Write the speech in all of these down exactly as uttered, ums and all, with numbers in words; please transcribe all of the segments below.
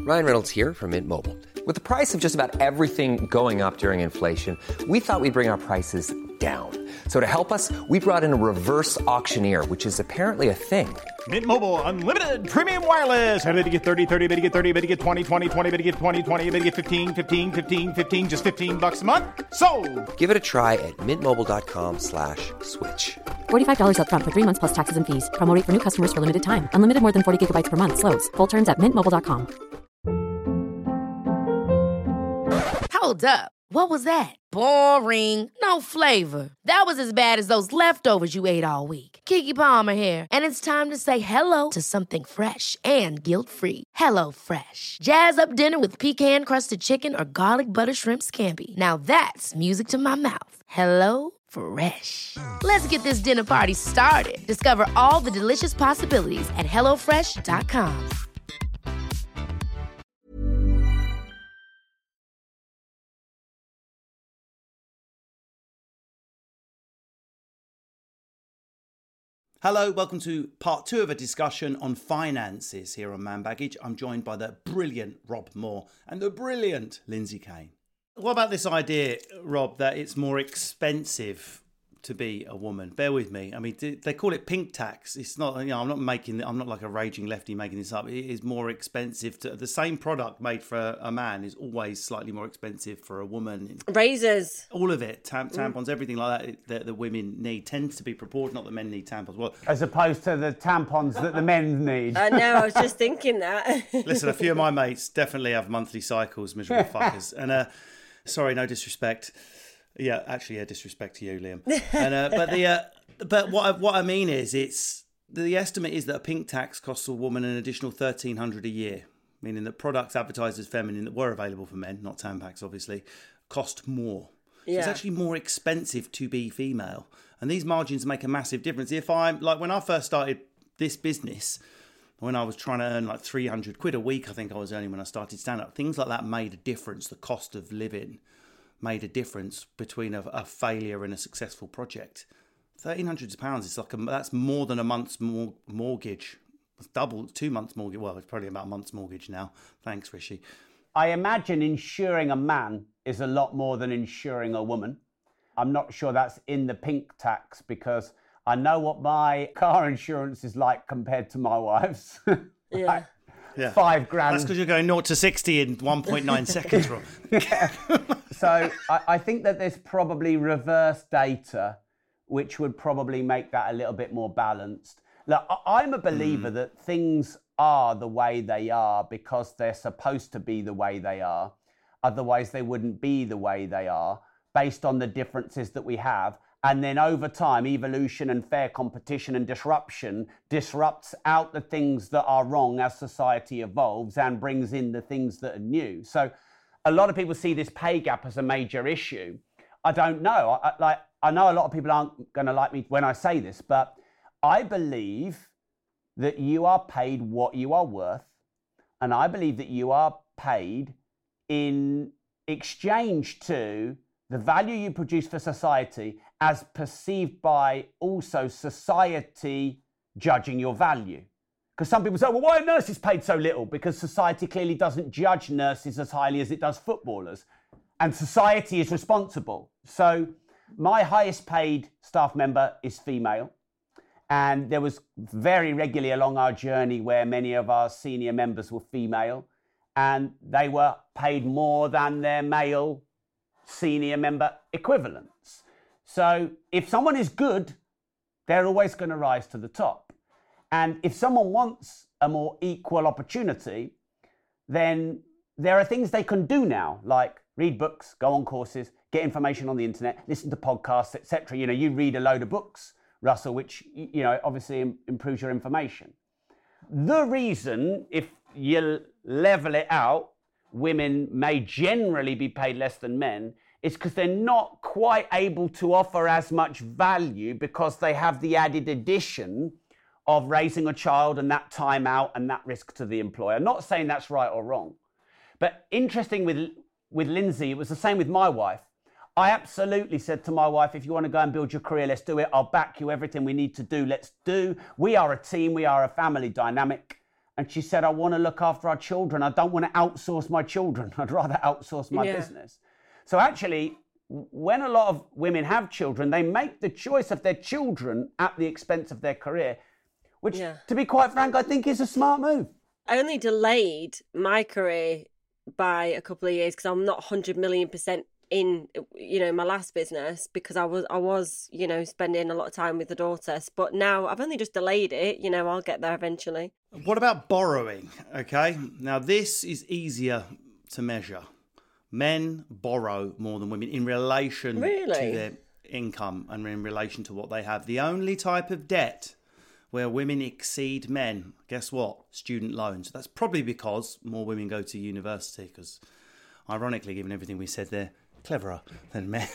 Ryan Reynolds here from Mint Mobile. With the price of just about everything going up during inflation, we thought we'd bring our prices down. So to help us, we brought in a reverse auctioneer, which is apparently a thing. Mint Mobile Unlimited Premium Wireless. How to get thirty, thirty, how to get thirty, how to get twenty, twenty, twenty, how to get twenty, twenty, how to get fifteen, fifteen, fifteen, fifteen, just fifteen bucks a month? Sold! Give it a try at mintmobile.com slash switch. forty-five dollars up front for three months plus taxes and fees. Promo rate for new customers for limited time. Unlimited more than forty gigabytes per month. Slows full terms at mint mobile dot com. Hold up. What was that? Boring. No flavor. That was as bad as those leftovers you ate all week. Keke Palmer here, and it's time to say hello to something fresh and guilt-free. Hello Fresh. Jazz up dinner with pecan-crusted chicken or garlic butter shrimp scampi. Now that's music to my mouth. Hello Fresh. Let's get this dinner party started. Discover all the delicious possibilities at hello fresh dot com. Hello, welcome to part two of a discussion on finances here on Man Baggage. I'm joined by the brilliant Rob Moore and the brilliant Lindsay Kane. What about this idea, Rob, that it's more expensive to be a woman? Bear with me. I mean, they call it pink tax. It's not, you know, I'm not making, I'm not like a raging lefty making this up. It is more expensive to, the same product made for a man is always slightly more expensive for a woman. Razors. All of it, Tam- tampons, mm. everything like that that the women need tends to be proportional, not that men need tampons. Well, as opposed to the tampons that the men need. I know, I was just thinking that. Listen, a few of my mates definitely have monthly cycles, miserable fuckers. And, uh, sorry, no disrespect. Yeah, actually, yeah, disrespect to you, Liam. And uh, but the uh, but what I, what I mean is, it's the estimate is that a pink tax costs a woman an additional thirteen hundred dollars a year, meaning that products advertised as feminine that were available for men, not Tampax, obviously, cost more. So yeah. It's actually more expensive to be female, and these margins make a massive difference. If I'm like when I first started this business, when I was trying to earn like three hundred quid a week, I think I was earning when I started stand up. Things like that made a difference. The cost of living made a difference between a, a failure and a successful project. thirteen hundred pounds is like a, that's more than a month's mor- mortgage. It's double, two months mortgage. Well, it's probably about a month's mortgage now. Thanks, Rishi. I imagine insuring a man is a lot more than insuring a woman. I'm not sure that's in the pink tax because I know what my car insurance is like compared to my wife's. Yeah. like, Yeah. Five grand. That's because you're going zero to sixty in one point nine seconds, Rob. Yeah. So I, I think that there's probably reverse data, which would probably make that a little bit more balanced. Look, I, I'm a believer mm. that things are the way they are because they're supposed to be the way they are. Otherwise, they wouldn't be the way they are based on the differences that we have. And then over time, evolution and fair competition and disruption disrupts out the things that are wrong as society evolves and brings in the things that are new. So a lot of people see this pay gap as a major issue. I don't know. I, like, I know a lot of people aren't going to like me when I say this, but I believe that you are paid what you are worth. And I believe that you are paid in exchange to the value you produce for society as perceived by also society judging your value. Because some people say, well, why are nurses paid so little? Because society clearly doesn't judge nurses as highly as it does footballers. And society is responsible. So my highest paid staff member is female. And there was very regularly along our journey where many of our senior members were female. And they were paid more than their male senior member equivalents. So if someone is good, they're always going to rise to the top. And if someone wants a more equal opportunity, then there are things they can do now, like read books, go on courses, get information on the internet, listen to podcasts, et cetera. You know, you read a load of books, Russell, which, you know, obviously improves your information. The reason, if you level it out, women may generally be paid less than men is because they're not quite able to offer as much value because they have the added addition of raising a child and that time out and that risk to the employer. I'm not saying that's right or wrong. But interesting with, with Lindsay, it was the same with my wife. I absolutely said to my wife, if you want to go and build your career, let's do it. I'll back you. Everything we need to do, let's do. We are a team. We are a family dynamic. And she said, I want to look after our children. I don't want to outsource my children. I'd rather outsource my Yeah. business. So actually, when a lot of women have children, they make the choice of their children at the expense of their career, which, Yeah. to be quite frank, I think is a smart move. I only delayed my career by a couple of years because I'm not one hundred million percent in, you know, my last business because I was, I was, you know, spending a lot of time with the daughter. But now I've only just delayed it. You know, I'll get there eventually. What about borrowing? Okay, now this is easier to measure. Men borrow more than women in relation Really? to their income and in relation to what they have. The only type of debt where women exceed men, guess what? Student loans. That's probably because more women go to university because, ironically, given everything we said there, cleverer than men.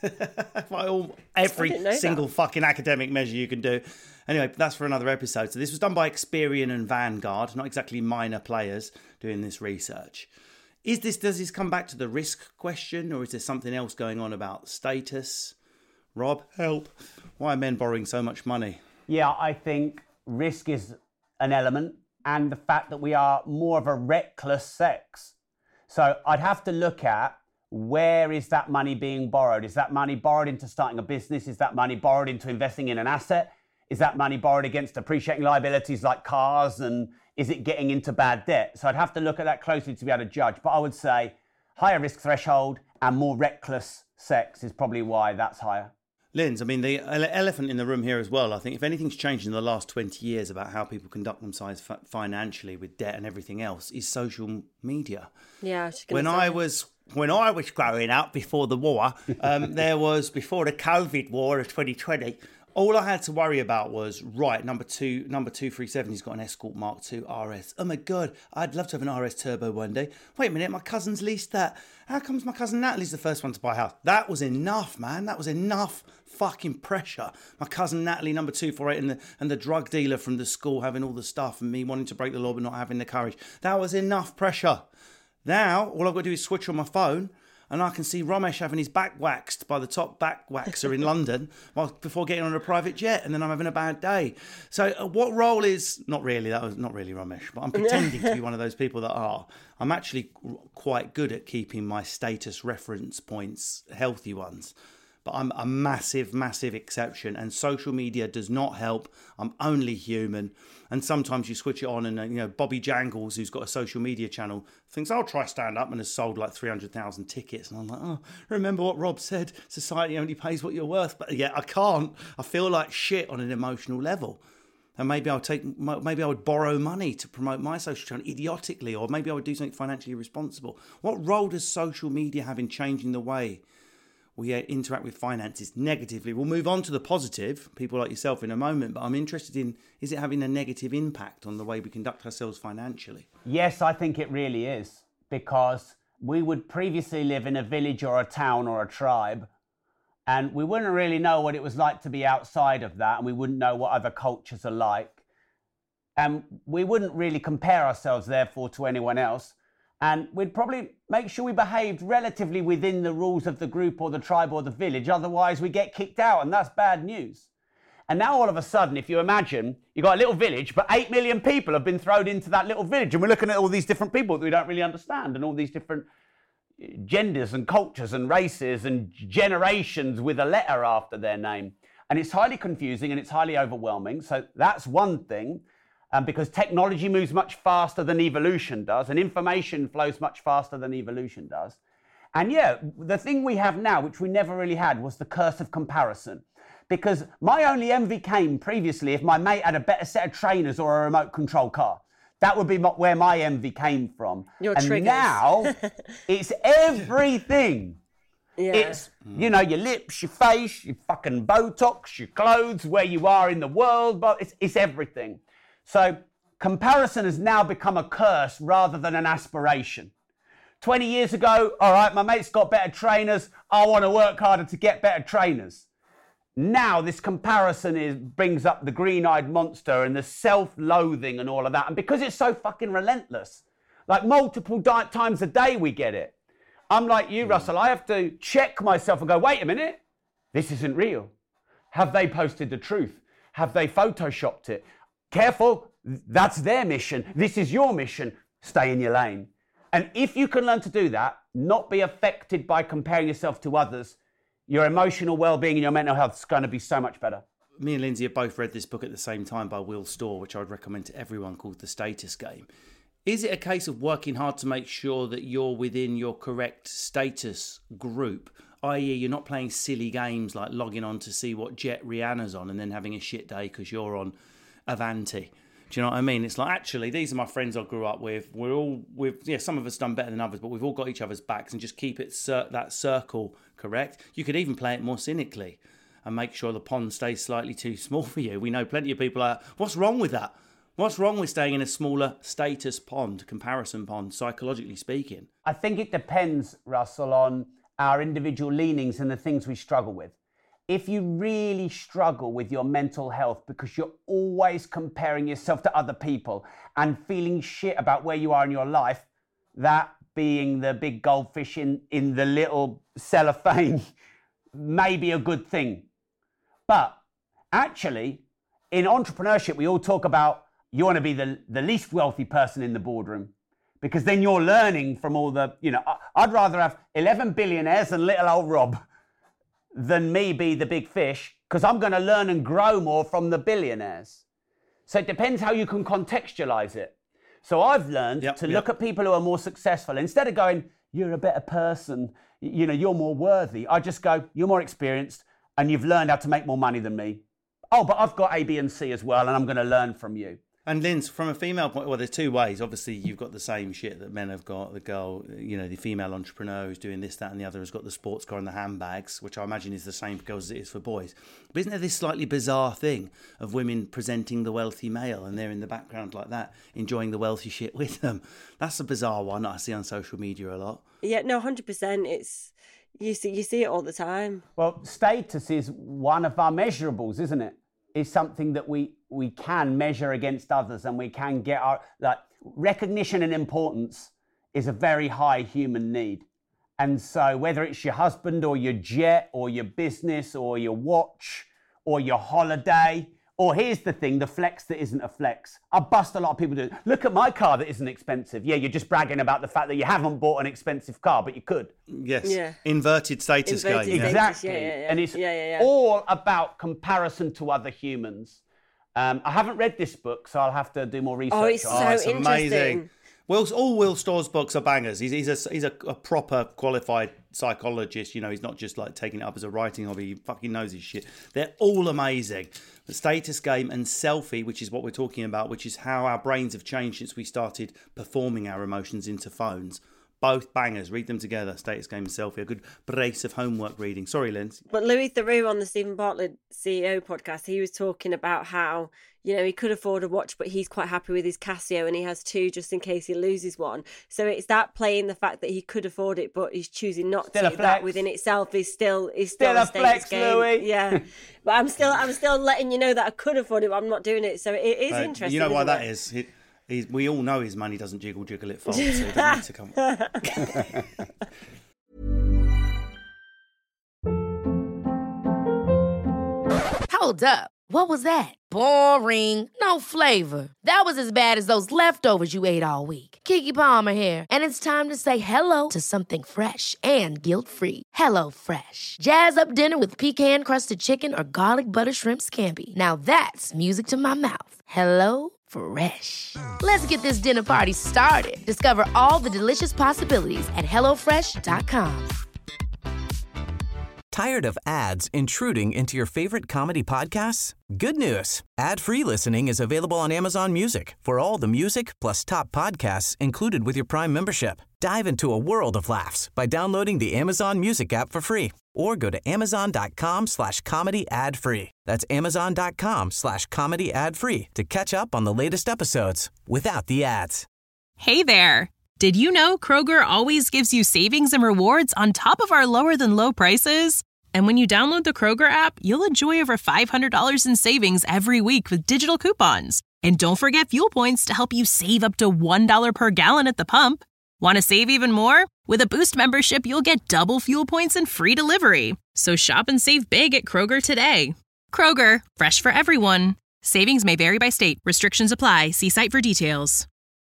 By all, every didn't know single that. fucking academic measure you can do. Anyway, that's for another episode. So this was done by Experian and Vanguard, not exactly minor players doing this research. Is this, does this come back to the risk question, or is there something else going on about status? Rob, help. Why are men borrowing so much money? Yeah, I think risk is an element, and the fact that we are more of a reckless sex. So I'd have to look at, where is that money being borrowed? Is that money borrowed into starting a business? Is that money borrowed into investing in an asset? Is that money borrowed against appreciating liabilities like cars? And is it getting into bad debt? So I'd have to look at that closely to be able to judge. But I would say higher risk threshold and more reckless sex is probably why that's higher. Linz, I mean, the ele- elephant in the room here as well, I think if anything's changed in the last twenty years about how people conduct themselves fi- financially with debt and everything else, is social media. Yeah. I was just gonna When say. I was when I was growing up before the war, um, there was before the COVID war of twenty twenty. All I had to worry about was, right, number two, number two three seven, he's got an Escort Mark two R S. Oh my God, I'd love to have an R S Turbo one day. Wait a minute, my cousin's leased that. How comes my cousin Natalie's the first one to buy a house? That was enough, man. That was enough fucking pressure. My cousin Natalie, number two four eight, and the, and the drug dealer from the school having all the stuff and me wanting to break the law but not having the courage. That was enough pressure. Now, all I've got to do is switch on my phone and I can see Romesh having his back waxed by the top back waxer in London while, before getting on a private jet, and then I'm having a bad day. So uh, what role is... Not really, that was not really Romesh, but I'm pretending to be one of those people that are. I'm actually quite good at keeping my status reference points healthy ones. But I'm a massive, massive exception, and social media does not help. I'm only human, and sometimes you switch it on, and uh, you know Bobby Jangles, who's got a social media channel, thinks I'll try stand up, and has sold like three hundred thousand tickets, and I'm like, oh, remember what Rob said? Society only pays what you're worth. But yeah, I can't. I feel like shit on an emotional level. And maybe I'll take, maybe I would borrow money to promote my social channel idiotically, or maybe I would do something financially responsible. What role does social media have in changing the way we interact with finances negatively? We'll move on to the positive, people like yourself, in a moment, but I'm interested in, is it having a negative impact on the way we conduct ourselves financially? Yes, I think it really is, because we would previously live in a village or a town or a tribe, and we wouldn't really know what it was like to be outside of that, and we wouldn't know what other cultures are like, and we wouldn't really compare ourselves, therefore, to anyone else. And we'd probably make sure we behaved relatively within the rules of the group or the tribe or the village. Otherwise, we get kicked out, and that's bad news. And now, all of a sudden, if you imagine, you've got a little village, but eight million people have been thrown into that little village. And we're looking at all these different people that we don't really understand, and all these different genders and cultures and races and generations with a letter after their name. And it's highly confusing and it's highly overwhelming. So that's one thing. Um, because technology moves much faster than evolution does, and information flows much faster than evolution does. And yeah, the thing we have now, which we never really had, was the curse of comparison. Because my only envy came previously if my mate had a better set of trainers or a remote control car. That would be where my envy came from. Your and triggers. now, it's everything. Yeah. It's, you know, your lips, your face, your fucking Botox, your clothes, where you are in the world, but it's, it's everything. So comparison has now become a curse rather than an aspiration. twenty years ago, all right, my mate's got better trainers. I want to work harder to get better trainers. Now this comparison is brings up the green-eyed monster and the self-loathing and all of that. And because it's so fucking relentless, like multiple di- times a day we get it. I'm like you, Russell. I have to check myself and go, wait a minute, this isn't real. Have they posted the truth? Have they photoshopped it? Careful, That's their mission. This is your mission. Stay in your lane. And if you can learn to do that, not be affected by comparing yourself to others, your emotional well-being and your mental health is going to be so much better. Me and Lindsay have both read this book at the same time by Will Storr, which I would recommend to everyone, called The Status Game. Is it a case of working hard to make sure that you're within your correct status group, that is you're not playing silly games like logging on to see what jet Rihanna's on and then having a shit day because you're on Avanti? Do you know what I mean? It's like, actually, these are my friends I grew up with. We're all, with yeah, some of us done better than others, but we've all got each other's backs, and just keep it cir- that circle correct. You could even play it more cynically and make sure the pond stays slightly too small for you. We know plenty of people are, what's wrong with that? What's wrong with staying in a smaller status pond, comparison pond, psychologically speaking? I think it depends, Russell, on our individual leanings and the things we struggle with. If you really struggle with your mental health because you're always comparing yourself to other people and feeling shit about where you are in your life, that being the big goldfish in, in the little cellophane may be a good thing. But actually, in entrepreneurship, we all talk about you want to be the, the least wealthy person in the boardroom, because then you're learning from all the, you know, I'd rather have eleven billionaires and little old Rob than me be the big fish, because I'm going to learn and grow more from the billionaires. So it depends how you can contextualize it. So I've learned yep, to yep. look at people who are more successful. Instead of going, you're a better person, you know, you're more worthy, I just go, you're more experienced and you've learned how to make more money than me. Oh, but I've got A, B and C as well, and I'm going to learn from you. And Linz, from a female point, well, there's two ways. Obviously, you've got the same shit that men have got. The girl, you know, the female entrepreneur who's doing this, that, and the other has got the sports car and the handbags, which I imagine is the same for girls as it is for boys. But isn't there this slightly bizarre thing of women presenting the wealthy male and they're in the background like that, enjoying the wealthy shit with them? That's a bizarre one that I see on social media a lot. Yeah, no, one hundred percent. It's you see, you see it all the time. Well, status is one of our measurables, isn't it? Is something that we we can measure against others, and we can get our, like, recognition and importance is a very high human need. And so whether it's your husband or your jet or your business or your watch or your holiday, or here's the thing, the flex that isn't a flex. I bust a lot of people doing, look at my car that isn't expensive. Yeah, you're just bragging about the fact that you haven't bought an expensive car, but you could. Yes. Yeah. Inverted status Inverted game. status, exactly. Yeah, yeah, yeah. And it's yeah, yeah, yeah. all about comparison to other humans. Um, I haven't read this book, so I'll have to do more research. Oh, it's on so it. it's interesting. amazing. Will's, all Will Storr's books are bangers. He's, he's, a, he's a, a proper qualified psychologist. You know, he's not just like taking it up as a writing hobby. He fucking knows his shit. They're all amazing. The Status Game and Selfie, which is what we're talking about, which is how our brains have changed since we started performing our emotions into phones. Both bangers. Read them together. Status Game and Selfie. A good brace of homework reading. Sorry, Linz. But Louis Theroux on the Stephen Bartlett C E O podcast, he was talking about how, you know, he could afford a watch, but he's quite happy with his Casio, and he has two just in case he loses one. So it's that playing the fact that he could afford it, but he's choosing not still to. That within itself is still is still, still a, a status flex, game. Louis. Yeah, but I'm still I'm still letting you know that I could afford it, but I'm not doing it. So it is Uh, interesting. you know why that it? is? He, he's, we all know his money doesn't jiggle jiggle it folds, so he doesn't need to come. Hold up. What was that? Boring. No flavor. That was as bad as those leftovers you ate all week. Keke Palmer here, and it's time to say hello to something fresh and guilt-free. Hello Fresh. Jazz up dinner with pecan-crusted chicken or garlic butter shrimp scampi. Now that's music to my mouth. Hello Fresh. Let's get this dinner party started. Discover all the delicious possibilities at hello fresh dot com. Tired of ads intruding into your favorite comedy podcasts? Good news. Ad-free listening is available on Amazon Music for all the music plus top podcasts included with your Prime membership. Dive into a world of laughs by downloading the Amazon Music app for free or go to amazon.com slash comedy ad free. That's amazon.com slash comedy ad free to catch up on the latest episodes without the ads. Hey there. Did you know Kroger always gives you savings and rewards on top of our lower than low prices? And when you download the Kroger app, you'll enjoy over five hundred dollars in savings every week with digital coupons. And don't forget fuel points to help you save up to one dollar per gallon at the pump. Want to save even more? With a Boost membership, you'll get double fuel points and free delivery. So shop and save big at Kroger today. Kroger, fresh for everyone. Savings may vary by state. Restrictions apply. See site for details.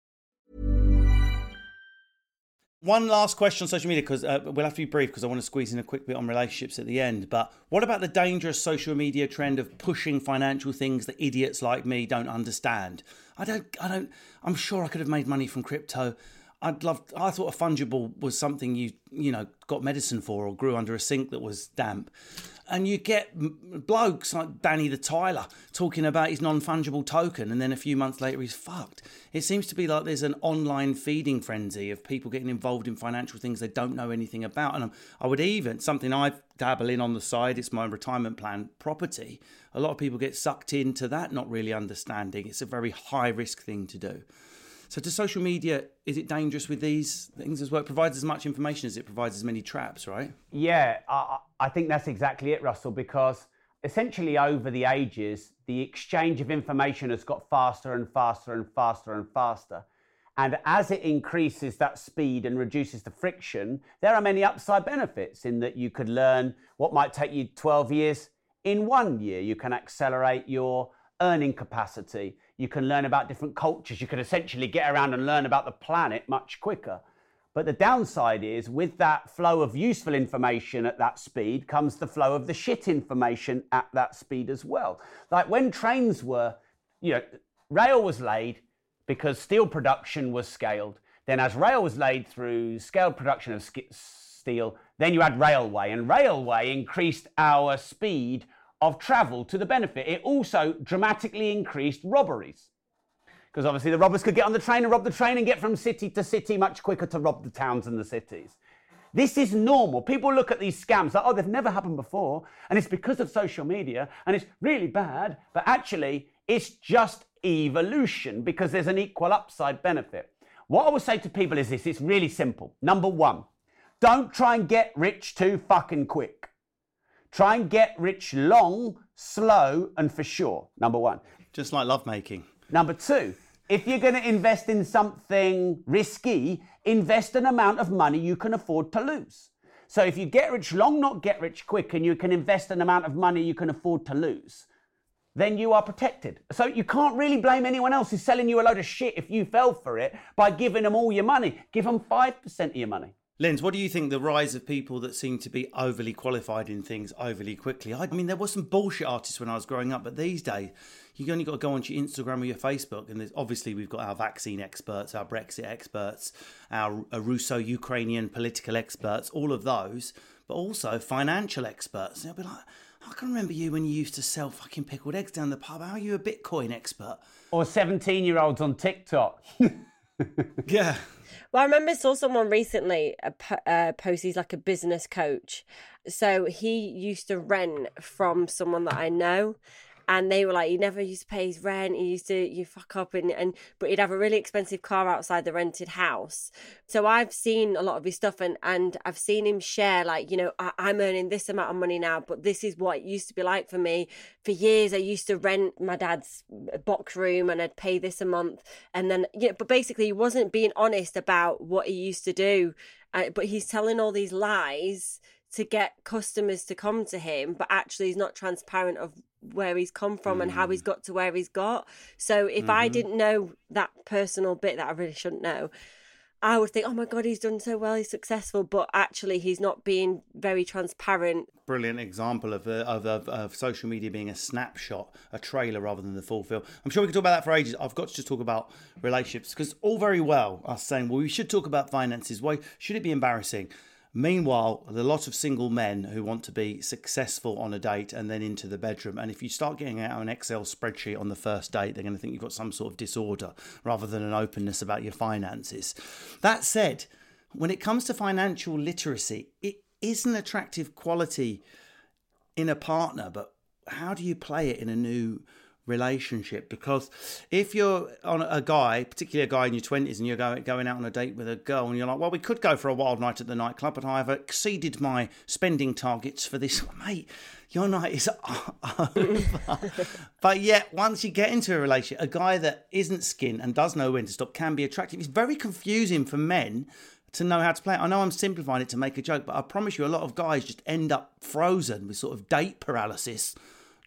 One last question on social media, because uh, we'll have to be brief because I want to squeeze in a quick bit on relationships at the end. But what about the dangerous social media trend of pushing financial things that idiots like me don't understand? I don't, I don't, I'm sure I could have made money from crypto. I'd love, I thought a fungible was something you, you know, got medicine for or grew under a sink that was damp. And you get blokes like Danny the Tyler talking about his non-fungible token, and then a few months later he's fucked. It seems to be like there's an online feeding frenzy of people getting involved in financial things they don't know anything about. And I would even, something I dabble in on the side, it's my retirement plan, property. A lot of people get sucked into that, not really understanding. It's a very high-risk thing to do. So to social media, is it dangerous with these things as well? It provides as much information as it provides as many traps, right? Yeah, I, I think that's exactly it, Russell, because essentially over the ages, the exchange of information has got faster and faster and faster and faster. And as it increases that speed and reduces the friction, there are many upside benefits in that you could learn what might take you twelve years in one year. You can accelerate your earning capacity. You can learn about different cultures. You can essentially get around and learn about the planet much quicker. But the downside is, with that flow of useful information at that speed comes the flow of the shit information at that speed as well. Like when trains were, you know, rail was laid because steel production was scaled. Then as rail was laid through scaled production of steel, then you had railway, and railway increased our speed of travel to the benefit. It also dramatically increased robberies, because obviously the robbers could get on the train and rob the train and get from city to city much quicker to rob the towns and the cities. This is normal. People look at these scams like, oh, they've never happened before, and it's because of social media, and it's really bad, but actually it's just evolution, because there's an equal upside benefit. What I would say to people is this, it's really simple. Number one, don't try and get rich too fucking quick. Try and get rich long, slow, and for sure, number one. Just like lovemaking. Number two, if you're going to invest in something risky, invest an amount of money you can afford to lose. So if you get rich long, not get rich quick, and you can invest an amount of money you can afford to lose, then you are protected. So you can't really blame anyone else who's selling you a load of shit if you fell for it by giving them all your money. Give them five percent of your money. Linz, what do you think the rise of people that seem to be overly qualified in things overly quickly? I mean, there were some bullshit artists when I was growing up, but these days, you only got to go onto your Instagram or your Facebook, and there's, obviously we've got our vaccine experts, our Brexit experts, our Russo-Ukrainian political experts, all of those, but also financial experts. They'll be like, I can remember you when you used to sell fucking pickled eggs down the pub. How are you a Bitcoin expert? Or seventeen-year-olds on TikTok. Yeah. Well, I remember I saw someone recently uh, uh, post, he's like a business coach. So he used to rent from someone that I know. And they were like, he never used to pay his rent. He used to, you fuck up. And, and but he'd have a really expensive car outside the rented house. So I've seen a lot of his stuff, and, and I've seen him share, like, you know, I, I'm earning this amount of money now, but this is what it used to be like for me. For years, I used to rent my dad's box room and I'd pay this a month. And then, yeah, but basically he wasn't being honest about what he used to do. Uh, but he's telling all these lies to get customers to come to him, but actually he's not transparent of where he's come from mm. and how he's got to where he's got. So if mm-hmm. I didn't know that personal bit that I really shouldn't know, I would think, oh my God, he's done so well, he's successful, but actually he's not being very transparent. Brilliant example of, uh, of, of, of social media being a snapshot, a trailer rather than the full film. I'm sure we can talk about that for ages. I've got to just talk about relationships, because all very well us saying, well, we should talk about finances. Why should it be embarrassing? Meanwhile, there are lots of single men who want to be successful on a date and then into the bedroom. And if you start getting out an Excel spreadsheet on the first date, they're going to think you've got some sort of disorder rather than an openness about your finances. That said, when it comes to financial literacy, it is an attractive quality in a partner, but how do you play it in a new relationship? Because if you're on a guy, particularly a guy in your twenties, and you're going going out on a date with a girl, and you're like, well, we could go for a wild night at the nightclub, but I have exceeded my spending targets for this. Mate, your night is over. But yet, once you get into a relationship, a guy that isn't skin and does know when to stop can be attractive. It's very confusing for men to know how to play it. I know I'm simplifying it to make a joke, but I promise you a lot of guys just end up frozen with sort of date paralysis,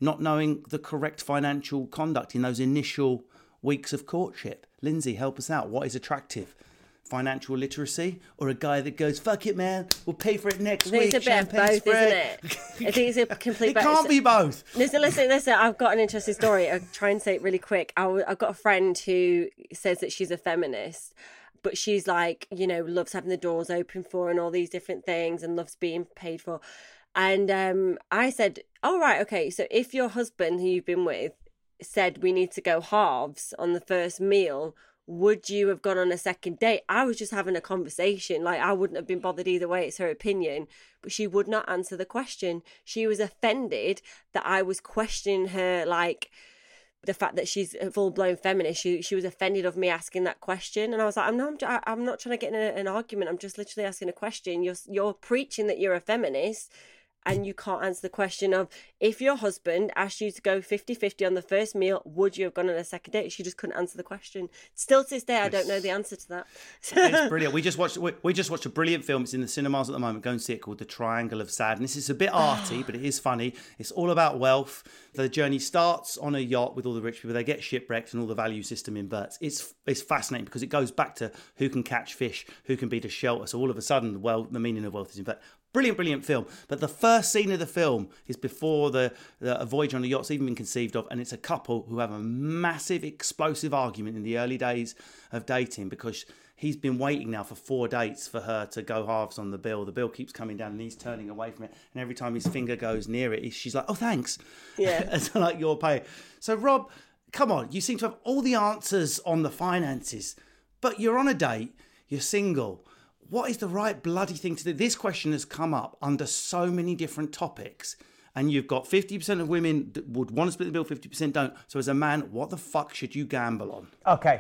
not knowing the correct financial conduct in those initial weeks of courtship. Lindsay, help us out. What is attractive? Financial literacy, or a guy that goes, fuck it, man, we'll pay for it next I think week. It's a bit of both, spread. Isn't it? I think it's a complete. It can't be both. Listen, listen, listen. I've got an interesting story. I'll try and say it really quick. I w- I've got a friend who says that she's a feminist, but she's like, you know, loves having the doors open for and all these different things, and loves being paid for. And um, I said, "Oh right, okay. So if your husband, who you've been with, said we need to go halves on the first meal, would you have gone on a second date?" I was just having a conversation. Like, I wouldn't have been bothered either way. It's her opinion. But she would not answer the question. She was offended that I was questioning her, like, the fact that she's a full-blown feminist. She she was offended of me asking that question. And I was like, I'm not, I'm not trying to get in a, an argument. I'm just literally asking a question. You're, you're preaching that you're a feminist, and you can't answer the question of, if your husband asked you to go fifty-fifty on the first meal, would you have gone on a second date? She just couldn't answer the question. Still to this day, I don't know the answer to that. It's brilliant. We just watched we, we just watched a brilliant film. It's in the cinemas at the moment. Go and see it, called The Triangle of Sadness. It's a bit arty, but it is funny. It's all about wealth. The journey starts on a yacht with all the rich people. They get shipwrecked and all the value system inverts. It's it's fascinating because it goes back to who can catch fish, who can beat a shelter. So all of a sudden, the wealth, the meaning of wealth is inverted. Brilliant, brilliant film. But the first scene of the film is before the, the a voyage on a yacht's even been conceived of, and it's a couple who have a massive, explosive argument in the early days of dating because he's been waiting now for four dates for her to go halves on the bill. The bill keeps coming down and he's turning away from it. And every time his finger goes near it, she's like, oh, thanks. Yeah. It's like your pay. So, Rob, come on. You seem to have all the answers on the finances, but you're on a date, you're single. What is the right bloody thing to do? This question has come up under so many different topics, and you've got fifty percent of women that would want to split the bill, fifty percent don't. So as a man, what the fuck should you gamble on? Okay,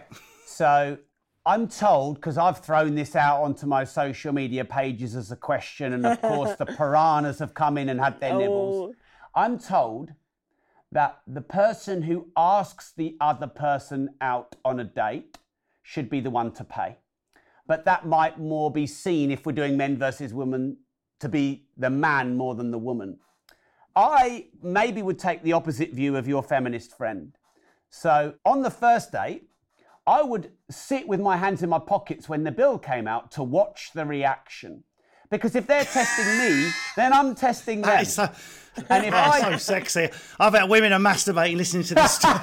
so I'm told, because I've thrown this out onto my social media pages as a question, and of course the piranhas have come in and had their Oh. nibbles. I'm told that the person who asks the other person out on a date should be the one to pay. But that might more be seen, if we're doing men versus women, to be the man more than the woman. I maybe would take the opposite view of your feminist friend. So on the first date, I would sit with my hands in my pockets when the bill came out to watch the reaction. Because if they're testing me, then I'm testing them. That is so, and if that I, is so sexy. I bet women are masturbating listening to this story.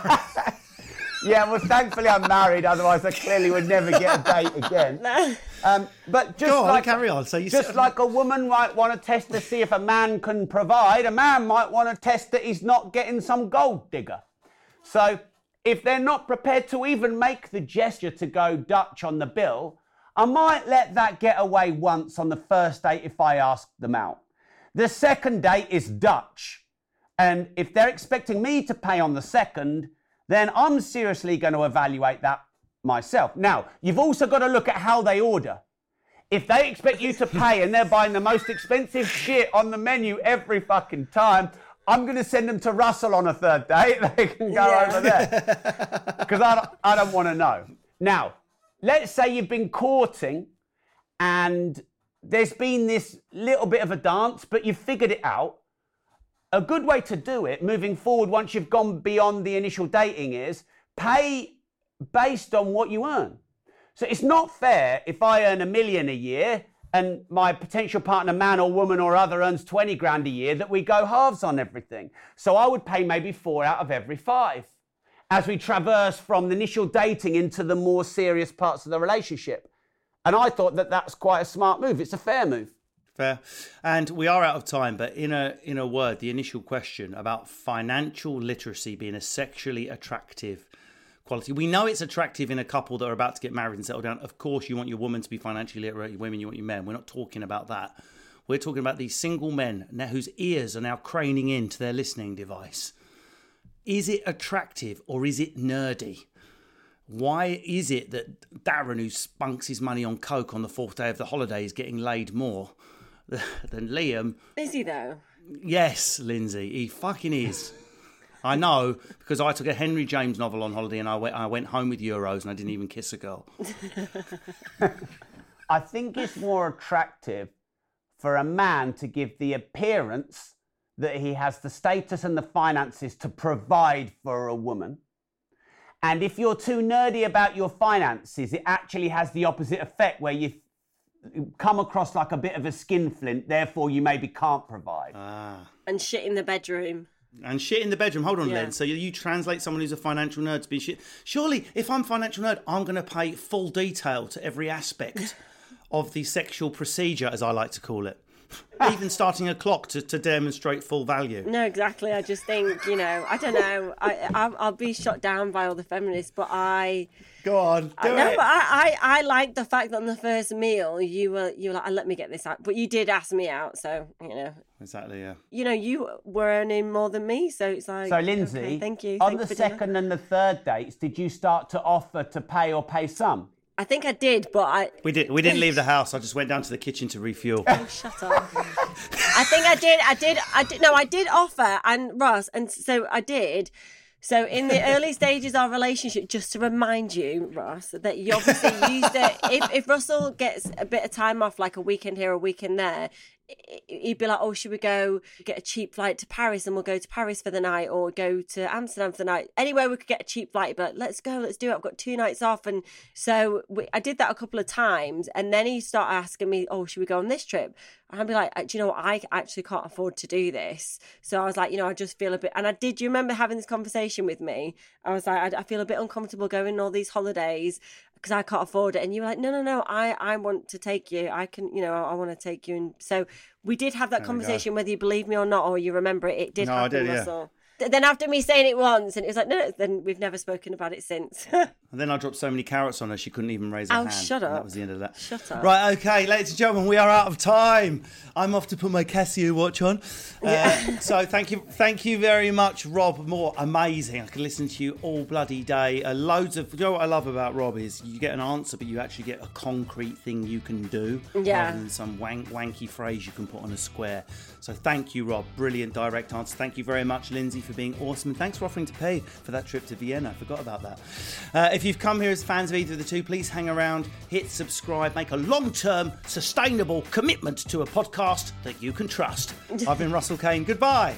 Yeah, well, thankfully I'm married, otherwise I clearly would never get a date again. Um, but just Go on, like, carry on. So you just sit- like a woman might want to test to see if a man can provide, a man might want to test that he's not getting some gold digger. So if they're not prepared to even make the gesture to go Dutch on the bill, I might let that get away once on the first date if I ask them out. The second date is Dutch. And if they're expecting me to pay on the second, then I'm seriously going to evaluate that myself. Now, you've also got to look at how they order. If they expect you to pay and they're buying the most expensive shit on the menu every fucking time, I'm going to send them to Russell on a third date. They can go Yeah. over there. Because I don't, I don't want to know. Now, let's say you've been courting and there's been this little bit of a dance, but you've figured it out. A good way to do it, moving forward, once you've gone beyond the initial dating, is pay based on what you earn. So it's not fair if I earn a million a year and my potential partner, man or woman or other, earns twenty grand a year, that we go halves on everything. So I would pay maybe four out of every five as we traverse from the initial dating into the more serious parts of the relationship. And I thought that that's quite a smart move. It's a fair move. Fair. And we are out of time, but in a in a word, the initial question about financial literacy being a sexually attractive quality. We know it's attractive in a couple that are about to get married and settle down. Of course, you want your woman to be financially literate, your women, you want your men. We're not talking about that. We're talking about these single men now whose ears are now craning into their listening device. Is it attractive or is it nerdy? Why is it that Darren, who spunks his money on coke on the fourth day of the holiday, is getting laid more than Liam? Is he though? Yes, Lindsay, he fucking is. I know, because I took a Henry James novel on holiday and I went, I went home with euros and I didn't even kiss a girl. I think it's more attractive for a man to give the appearance that he has the status and the finances to provide for a woman. And if you're too nerdy about your finances, it actually has the opposite effect where you come across like a bit of a skinflint, therefore you maybe can't provide. Ah. And shit in the bedroom. And shit in the bedroom. Hold on, Yeah. Len. So you, you translate someone who's a financial nerd to be shit. Surely, if I'm a financial nerd, I'm going to pay full detail to every aspect of the sexual procedure, as I like to call it. Even starting a clock to, to demonstrate full value. No, exactly. I just think, you know, I don't know. I, I I'll be shot down by all the feminists, but I. Go on, do I, no, it. but I, I, I like the fact that on the first meal you were you were like, let me get this out, but you did ask me out, so you know. Exactly, yeah. You know, you were earning more than me, so it's like. So, Lindsay, okay, thank you. on Thanks the for dinner. second and the third dates, did you start to offer to pay or pay some? I think I did, but I. We did. We didn't leave the house. I just went down to the kitchen to refuel. Oh, shut up. I think I did. I did. I did. No, I did offer, and Ross, and so I did. So in the early stages of our relationship, just to remind you, Ross, that you obviously used it. If, if Russell gets a bit of time off, like a weekend here, a weekend there, he'd be like, oh, should we go get a cheap flight to Paris and we'll go to Paris for the night, or go to Amsterdam for the night? Anywhere we could get a cheap flight, but let's go, let's do it. I've got two nights off. And so we, I did that a couple of times. And then he started asking me, oh, should we go on this trip? And I'd be like, do you know what? I actually can't afford to do this. So I was like, you know, I just feel a bit, and I did, you remember having this conversation with me? I was like, I, I feel a bit uncomfortable going on all these holidays because I can't afford it. And you were like, no, no, no, I, I want to take you. I can, you know, I, I want to take you. And so we did have that conversation, whether you believe me or not, or you remember it. It did No, I happen, did, yeah. Russell. Then after me saying it once, and it was like, no, then we've never spoken about it since. And then I dropped so many carrots on her, she couldn't even raise her Oh, hand. shut And up. that was the end of that. Shut up. Right, okay, ladies and gentlemen, we are out of time. I'm off to put my Casio watch on. Uh, so thank you thank you very much, Rob Moore. Amazing. I can listen to you all bloody day. Uh, loads of... You know what I love about Rob is you get an answer, but you actually get a concrete thing you can do. Yeah. Rather than some wank, wanky phrase you can put on a square. So thank you, Rob. Brilliant direct answer. Thank you very much, Lindsay, for being awesome. And thanks for offering to pay for that trip to Vienna. I forgot about that. Uh, if you've come here as fans of either of the two, please hang around, hit subscribe, make a long-term, sustainable commitment to a podcast that you can trust. I've been Russell Kane. Goodbye.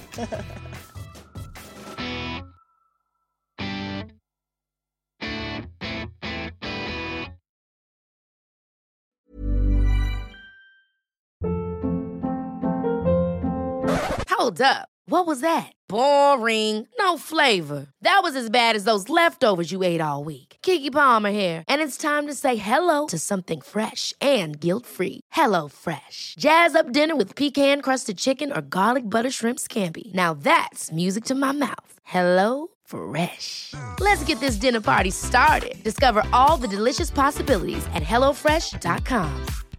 Hold up. What was that? Boring. No flavor. That was as bad as those leftovers you ate all week. Keke Palmer here, and it's time to say hello to something fresh and guilt-free. Hello Fresh. Jazz up dinner with pecan-crusted chicken or garlic butter shrimp scampi. Now that's music to my mouth. Hello Fresh. Let's get this dinner party started. Discover all the delicious possibilities at hello fresh dot com.